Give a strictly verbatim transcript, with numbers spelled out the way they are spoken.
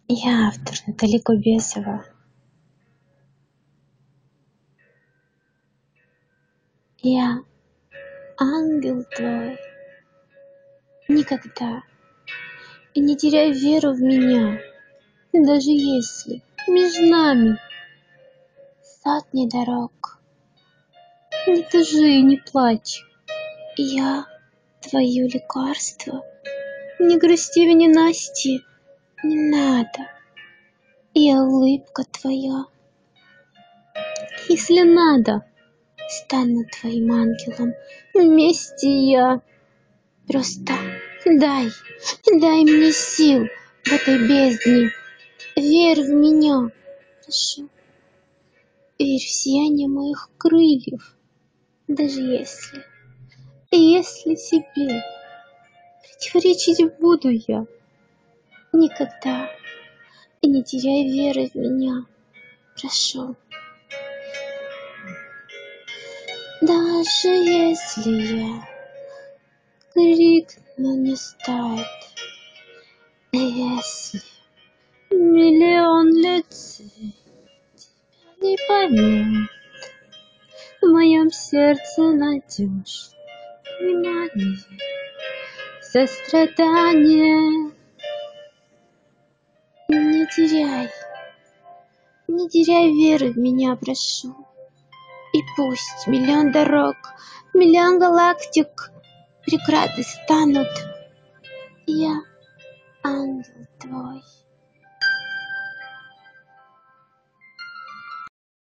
Я автор Натали Кубесова. Я ангел твой. Никогда и не теряй веру в меня, даже если между нами сотни дорог. Не тужи и не плачь, я твое лекарство. Не грусти в ненастье, не надо, я улыбка твоя. Если надо, стану твоим ангелом вместе я. Просто дай, дай мне сил в этой бездне. Верь в меня, прошу. Верь в сияние моих крыльев, даже если, если себе противоречить буду я. Никогда и не теряй веры в меня, прошу. Даже если я крикну, не стоит, если миллион лицей тебя не поймет, в моем сердце найдешь внимание, сострадание. Не теряй, не теряй веры в меня, прошу. И пусть миллион дорог, миллион галактик преграды станут, я ангел твой.